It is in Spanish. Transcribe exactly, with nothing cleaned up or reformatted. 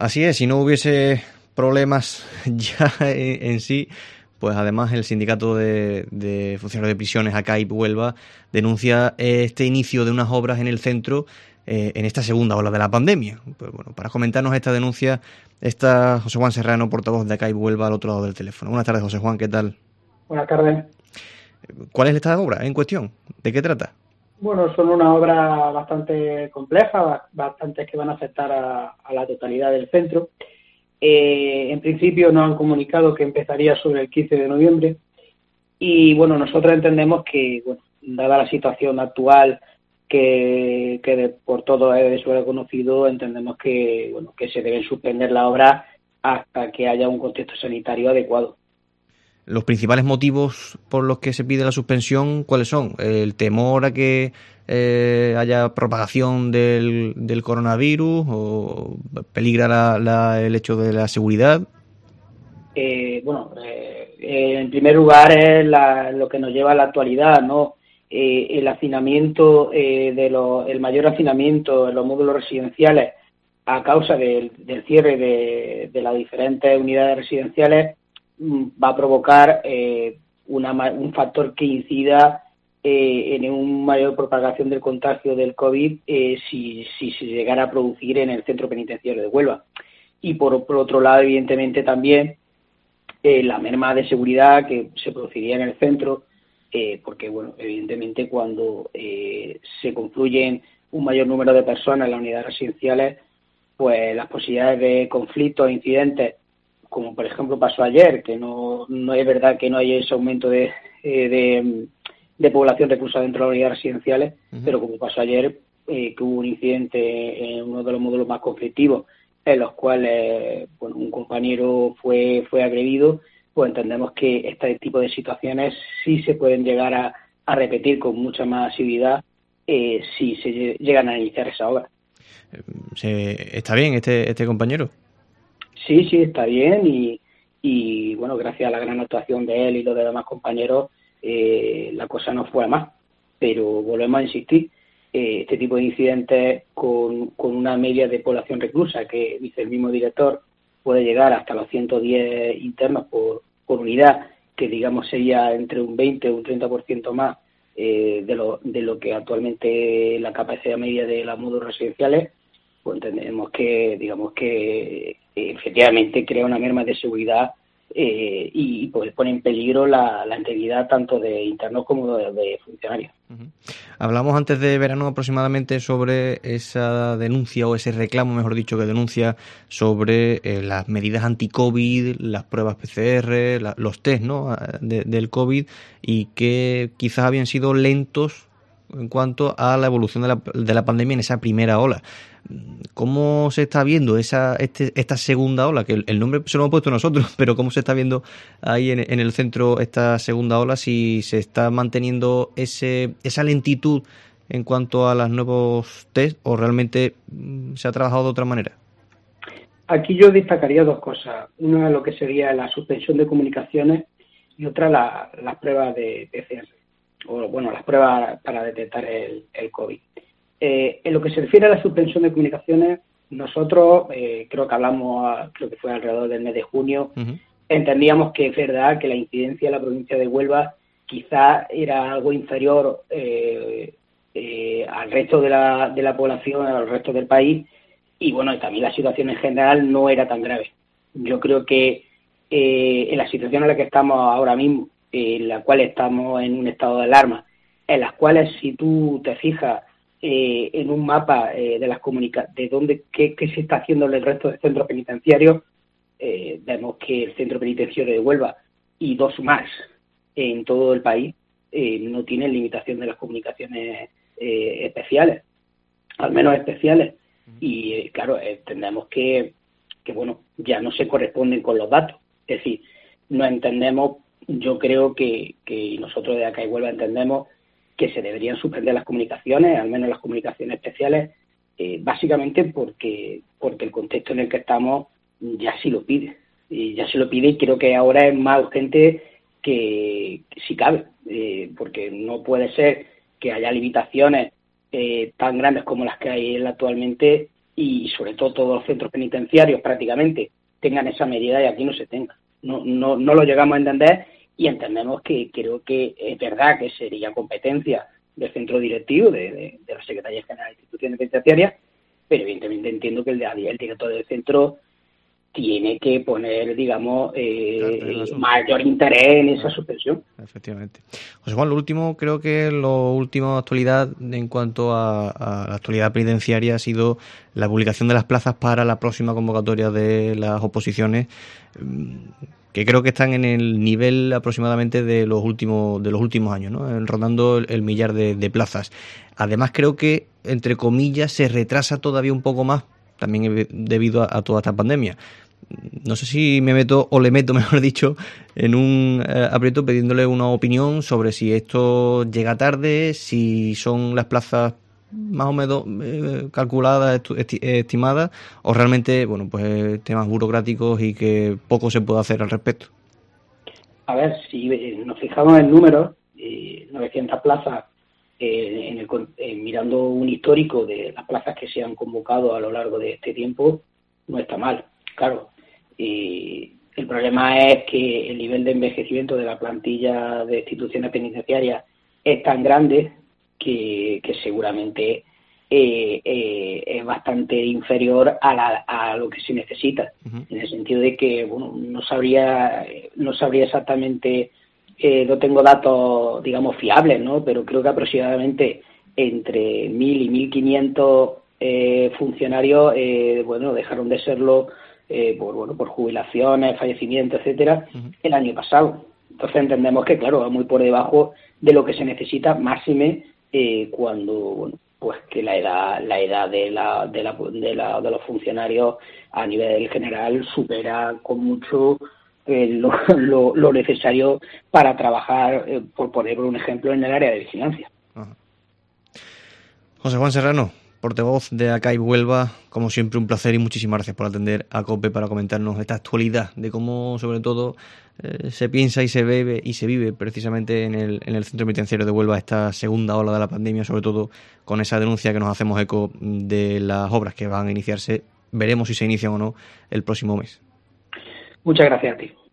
Así es, si no hubiese problemas ya en, en sí, pues además el sindicato de, de funcionarios de prisiones, A C A I P Huelva, denuncia este inicio de unas obras en el centro eh, en esta segunda ola de la pandemia. Pues bueno, para comentarnos esta denuncia está José Juan Serrano, portavoz de A C A I P Huelva, al otro lado del teléfono. Buenas tardes, José Juan, ¿qué tal? Buenas tardes. ¿Cuál es esta obra en cuestión? ¿De qué trata? Bueno, son una obra bastante compleja, bastantes que van a afectar a, a la totalidad del centro. Eh, en principio nos han comunicado que empezaría sobre el quince de noviembre y bueno, nosotros entendemos que, bueno, dada la situación actual que, que de, por todo es de suelo conocido, entendemos que, bueno, que se deben suspender la obra hasta que haya un contexto sanitario adecuado. Los principales motivos por los que se pide la suspensión, ¿cuáles son? ¿El temor a que eh, haya propagación del, del coronavirus o peligra la, la, el hecho de la seguridad? Eh, bueno, eh, en primer lugar es la, lo que nos lleva a la actualidad, ¿no? Eh, el hacinamiento, eh, de los, el mayor hacinamiento en los módulos residenciales a causa del, del cierre de, de las diferentes unidades residenciales va a provocar eh, una, un factor que incida eh, en una mayor propagación del contagio del COVID eh, si, si se llegara a producir en el centro penitenciario de Huelva. Y por, por otro lado, evidentemente, también eh, la merma de seguridad que se produciría en el centro, eh, porque, bueno, evidentemente cuando eh, se confluyen un mayor número de personas en las unidades residenciales, pues las posibilidades de conflictos, incidentes, como por ejemplo pasó ayer, que no, no es verdad que no haya ese aumento de, eh, de, de población reclusa dentro de las unidades residenciales, uh-huh. Pero como pasó ayer, eh, que hubo un incidente en uno de los módulos más conflictivos, en los cuales bueno, un compañero fue, fue agredido, pues entendemos que este tipo de situaciones sí se pueden llegar a, a repetir con mucha más asiduidad eh, si se llegan a iniciar esa obra. ¿Se, ¿Está bien este, este compañero? Sí, sí, está bien y, y bueno, gracias a la gran actuación de él y los demás compañeros, eh, la cosa no fue a más. Pero volvemos a insistir, eh, este tipo de incidentes con, con una media de población reclusa, que dice el mismo director, puede llegar hasta los ciento diez internos por, por unidad, que digamos sería entre un veinte o un treinta por ciento más eh, de, lo, de lo que actualmente la capacidad media de los módulos residenciales, pues entendemos que, digamos que eh, efectivamente crea una merma de seguridad eh, y pues pone en peligro la, la integridad tanto de internos como de, de funcionarios. Uh-huh. Hablamos antes de verano aproximadamente sobre esa denuncia o ese reclamo, mejor dicho, que denuncia sobre eh, las medidas anti-COVID, las pruebas P C R, la, los test, ¿no? de, del COVID, y que quizás habían sido lentos en cuanto a la evolución de la, de la pandemia en esa primera ola. ¿Cómo se está viendo esa este, esta segunda ola? Que el, el nombre se lo hemos puesto nosotros, pero ¿cómo se está viendo ahí en, en el centro esta segunda ola? Si se está manteniendo ese esa lentitud en cuanto a los nuevos test o realmente se ha trabajado de otra manera. Aquí yo destacaría dos cosas. Una, lo que sería la suspensión de comunicaciones y otra, la, las pruebas de P C R. O bueno, las pruebas para detectar el, el COVID. Eh, en lo que se refiere a la suspensión de comunicaciones, nosotros, eh, creo que hablamos, a, creo que fue alrededor del mes de junio, uh-huh. Entendíamos que es verdad que la incidencia en la provincia de Huelva quizás era algo inferior eh, eh, al resto de la, de la población, al resto del país, y bueno, también la situación en general no era tan grave. Yo creo que eh, en la situación en la que estamos ahora mismo, en la cual estamos en un estado de alarma, en las cuales si tú te fijas eh, en un mapa eh, de las comunica de dónde qué, qué se está haciendo en el resto de centros penitenciarios, eh, vemos que el centro penitenciario de Huelva y dos más en todo el país eh, no tienen limitación de las comunicaciones eh, especiales, al menos especiales, y eh, claro, entendemos que, que bueno, ya no se corresponden con los datos, es decir, no entendemos. Yo creo que, que nosotros de A C A I Huelva entendemos que se deberían suspender las comunicaciones, al menos las comunicaciones especiales, eh, básicamente porque porque el contexto en el que estamos ya sí lo pide. Y ya se lo pide y creo que ahora es más urgente que, que si cabe, eh, porque no puede ser que haya limitaciones eh, tan grandes como las que hay actualmente y sobre todo todos los centros penitenciarios prácticamente tengan esa medida y aquí no se tenga. No, no, no lo llegamos a entender y entendemos que creo que es verdad que sería competencia del centro directivo, de, de, de la Secretaría General de Instituciones Penitenciarias, pero evidentemente entiendo que el, el director del centro tiene que poner, digamos, eh, claro, mayor interés en esa suspensión. Efectivamente. José Juan, lo último, creo que lo último actualidad en cuanto a, a la actualidad penitenciaria ha sido la publicación de las plazas para la próxima convocatoria de las oposiciones, que creo que están en el nivel aproximadamente de los últimos de los últimos años, ¿no? Rondando el, el millar de, de plazas. Además, creo que, entre comillas, se retrasa todavía un poco más, también debido a, a toda esta pandemia. No sé si me meto, o le meto, mejor dicho, en un eh, aprieto pidiéndole una opinión sobre si esto llega tarde, si son las plazas más o menos eh, calculadas, esti- estimadas, o realmente, bueno, pues temas burocráticos y que poco se puede hacer al respecto. A ver, si nos fijamos en números, eh, novecientas plazas, eh, en el, eh, mirando un histórico de las plazas que se han convocado a lo largo de este tiempo, no está mal. Claro, y el problema es que el nivel de envejecimiento de la plantilla de instituciones penitenciarias es tan grande que, que seguramente eh, eh, es bastante inferior a, la, a lo que se necesita, uh-huh. En el sentido de que, bueno, no sabría, no sabría exactamente, eh, no tengo datos, digamos, fiables, ¿no? Pero creo que aproximadamente entre mil y mil quinientos eh, funcionarios, eh, bueno, dejaron de serlo Eh, por bueno por jubilaciones, fallecimientos, etcétera, uh-huh. el año pasado. Entonces entendemos que, claro, va muy por debajo de lo que se necesita, máxime eh, cuando bueno, pues que la edad la edad de la de la de la de los funcionarios a nivel general supera con mucho eh, lo, lo, lo necesario para trabajar, eh, por poner un ejemplo, en el área de vigilancia. Uh-huh. José Juan Serrano, portavoz de A C A I Huelva, como siempre un placer y muchísimas gracias por atender a COPE para comentarnos esta actualidad de cómo, sobre todo, eh, se piensa y se vive y se vive precisamente en el, en el centro penitenciario de Huelva esta segunda ola de la pandemia, sobre todo con esa denuncia que nos hacemos eco de las obras que van a iniciarse. Veremos si se inician o no el próximo mes. Muchas gracias a ti.